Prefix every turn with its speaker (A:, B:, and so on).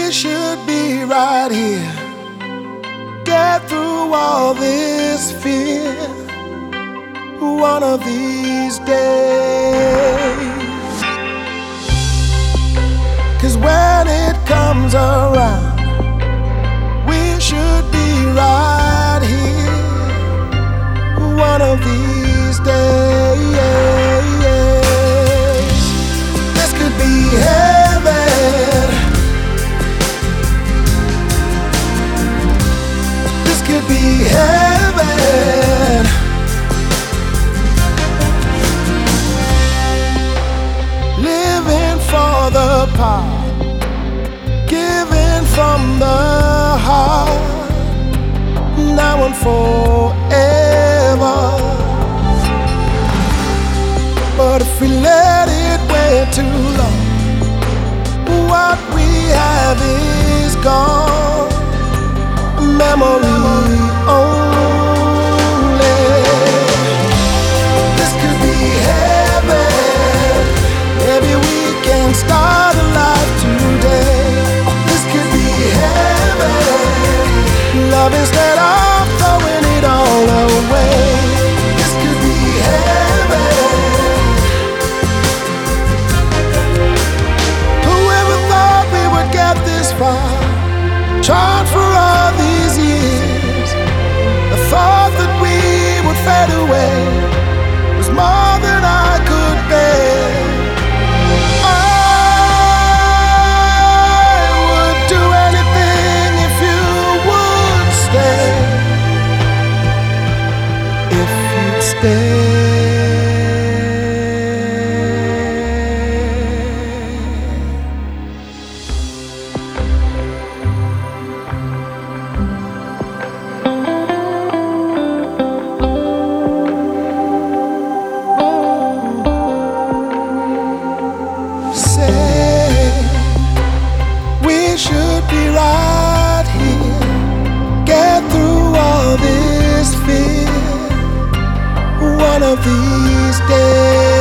A: We should be right here, get through all this fear one of these days. 'Cause when it comes around, we should be right here one of these days. This could be heaven, this could be heaven. Living for the part, giving from the heart, now and forever. But if we let it wait too long, what we have is gone, memory only. This could be heaven, maybe we can start a life today. This could be heaven, love instead of throwing it all away. This could be heaven. Whoever thought we would get this far, tried for all these years. The thought that we would fade away was more than I could bear. I would do anything if you would stay, if you'd stay. We should be right here, get through all this fear one of these days.